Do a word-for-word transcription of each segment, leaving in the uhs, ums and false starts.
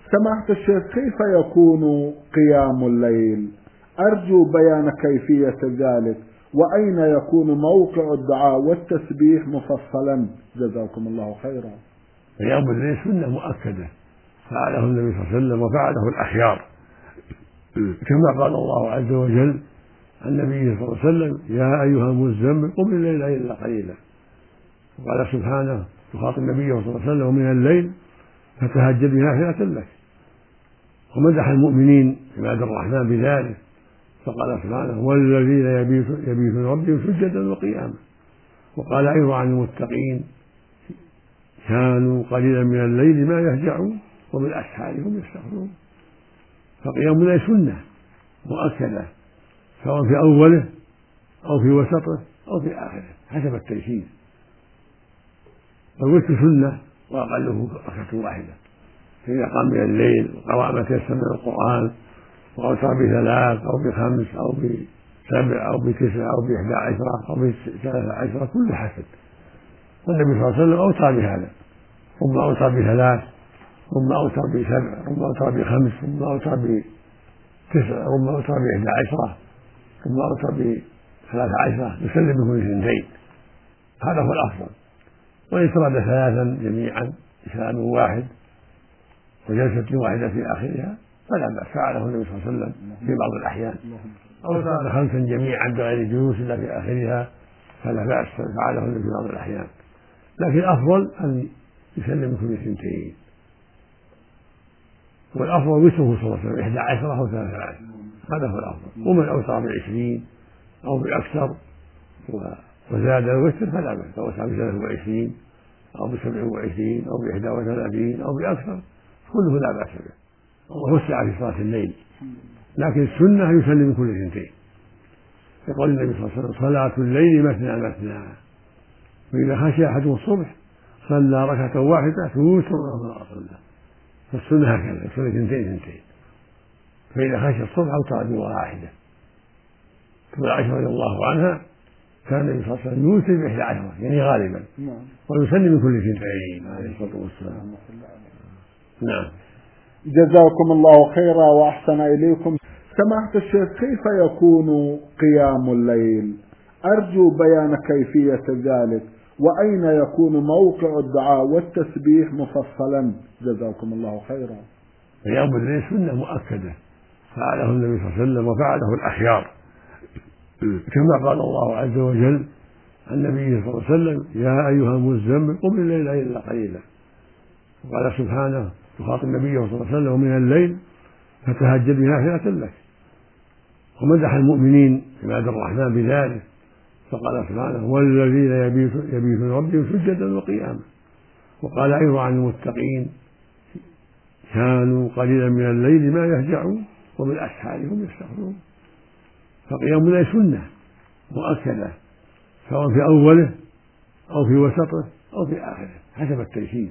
سماحة الشيخ، كيف يكون قيام الليل؟ أرجو بيان كيفية ذلك، وأين يكون موقع الدعاء والتسبيح مفصلا؟ جزاكم الله خيرا. قيام الليل سنة مؤكدة فعله النبي صلى الله عليه وسلم وفعله الأخيار، كما قال الله عز وجل عن النبي صلى الله عليه وسلم: يا أيها المزمل قم الليل إلا قليلا. وقال سبحانه يخاطب النبي صلى الله عليه وسلم: ومن الليل فتهجد بنافلة لك. ومدح المؤمنين عباد الرحمن بذلك فقال سبحانه: والذين يبيتون ربهم سجدا وقياما. وقال أيضا عن المتقين: كانوا قليلا من الليل ما يهجعون وبالأسحار هم يستغفرون. فقيام الليل سنة مؤكدة سواء في أوله أو في وسطه أو في آخره حسب التيسير. فقلت سنة وأقله ركعة واحدة، فإذا قام من الليل وقرأ ما تيسر من القرآن وأوتر بثلاث أو بخمس أو بسبع أو بتسع أو بإحدى عشرة أو بثلاث عشرة كل حسب. والنبي صلى الله عليه وسلم أوتر بهذا، ثم أوتر بثلاث، ثم أوتر بسبع، ثم أوتر بخمس، ثم أوتر بتسع، ثم أوتر بإحدى عشرة، ثم أوتر بثلاث عشرة، يسلم بكل اثنتين. هذا هو الأفضل. وإن سرد ثلاثا جميعا بسلام واحد وجلسة واحدة في آخرها فلا بأس، فعله النبي صلى الله عليه وسلم في بعض الأحيان. أو سرد خمسا جميعا بغير جلوس إلا في آخرها فلا بأس، فعله النبي في بعض الأحيان. لكن الأفضل أن يسلم بكل اثنتين، والأفضل وتره صلى الله عليه وسلم إحدى عشرة أو ثلاثة عشر، هذا هو الأفضل. ومن أوتر بعشرين أو بأكثر وزاد الوتر فلا بأس، أو أوتر بثلاث وعشرين أو بسبع وعشرين أو بإحدى وثلاثين أو بأكثر كله لا بأس به. ووسع في صلاة الليل، لكن السنة يسلم كل اثنتين. يقول النبي صلى الله عليه وسلم: صلاة الليل مثنى مثنى، وإذا خشي أحدهم الصبح صلى ركعة واحدة توتر له ما صلى. فالسنة هكذا يصلي اثنتين اثنتين، فإذا خشي الصبح أوتر بواحدة. تقول عائشة رضي الله عنها: كان النبي صلى الله عليه وسلم يوتر بإحدى عشرة يعني غالبا، ويسلم من كل اثنتين عليه الصلاة والسلام. نعم. جزاكم الله خيرا وأحسن إليكم. سماحة الشيخ، كيف يكون قيام الليل؟ أرجو بيان كيفية ذلك، وأين يكون موقع الدعاء والتسبيح مفصلا؟ جزاكم الله خيرا. قيام الليل سنة مؤكدة فعله النبي صلى الله عليه وسلم وفعله الأخيار، كما قال الله عز وجل عن النبي صلى الله عليه وسلم: يا أيها المزمل قم الليل إلا قليلا. وقال سبحانه يخاطب النبي صلى الله عليه وسلم: ومن الليل فتهجد بنافلة لك. ومدح المؤمنين عباد الرحمن بذلك فقال سبحانه: والذين يبيتون ربهم سجدا وقياما. وقال أيضا عن المتقين: كانوا قليلا من الليل ما يهجعون وبالأسحار هم يستغفرون. فقيام الليل سنة مؤكدة سواء في أوله أو في وسطه أو في آخره حسب التيسير.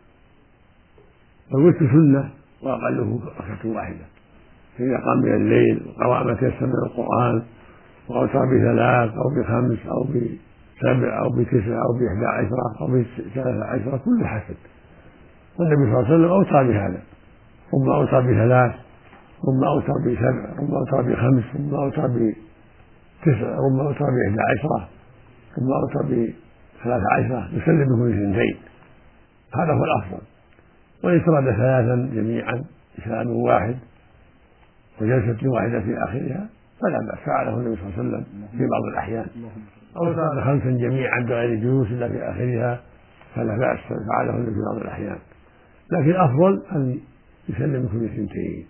فقلت سنة وأقله ركعة واحدة، فإذا قام من الليل وقرأ ما تيسر من القرآن وأوتر بثلاث أو بخمس أو بسبع أو بتسع أو بإحدى عشرة أو بثلاث عشرة كل حسب. والنبي صلى الله عليه وسلم أوتر بهذا، ثم أوتر بثلاث، ثم أوتر بسبع، ثم أوتر بخمس، ثم أوتر بتسع، ثم أوتر بإحدى عشرة، ثم أوتر بثلاث عشرة، يسلم بكل اثنتين. هذا هو الأفضل. وإن سرد ثلاثا جميعا بسلام واحد وجلسة واحدة في آخرها فلا بأس، فعله النبي صلى الله عليه وسلم في بعض الأحيان. أو سرد خمسا جميعا بغير جلوس إلا في آخرها فلا بأس، فعله النبي في بعض الأحيان. لكن الأفضل أن يسلم كل اثنتين،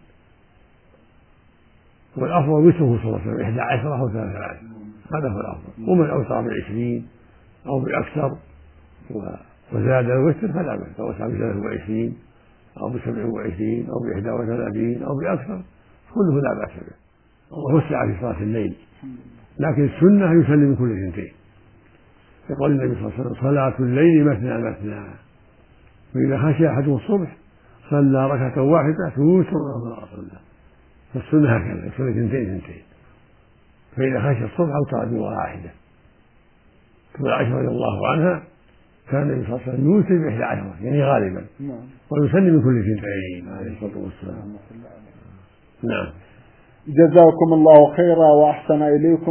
والأفضل وتره صلى الله عليه وسلم إحدى عشرة أو ثلاثة عشر، هذا هو الأفضل. ومن أوتر بعشرين أو بأكثر وزاد الوتر فلا بأس، أو أوتر بثلاث وعشرين أو بسبع وعشرين أو بإحدى وثلاثين أو بأكثر كله لا بأس به. ووسع في صلاة الليل، لكن السنة يسلم من كل اثنتين. يقول النبي صلى الله عليه وسلم: صلاة الليل مثنى مثنى، وإذا خشي أحدهم الصبح صلى ركعة واحدة توتر له ما صلى. فالسنة هكذا يصلي اثنتين اثنتين، فإذا خشي الصبح أوتر بواحدة. تقول عائشة رضي الله عنها: كان النبي صلى الله عليه وسلم يوتر بإحدى عشرة يعني غالبا، ويصلي من كل اثنتين عليه الصلاة والسلام. نعم. جزاكم الله خيرا وأحسن إليكم.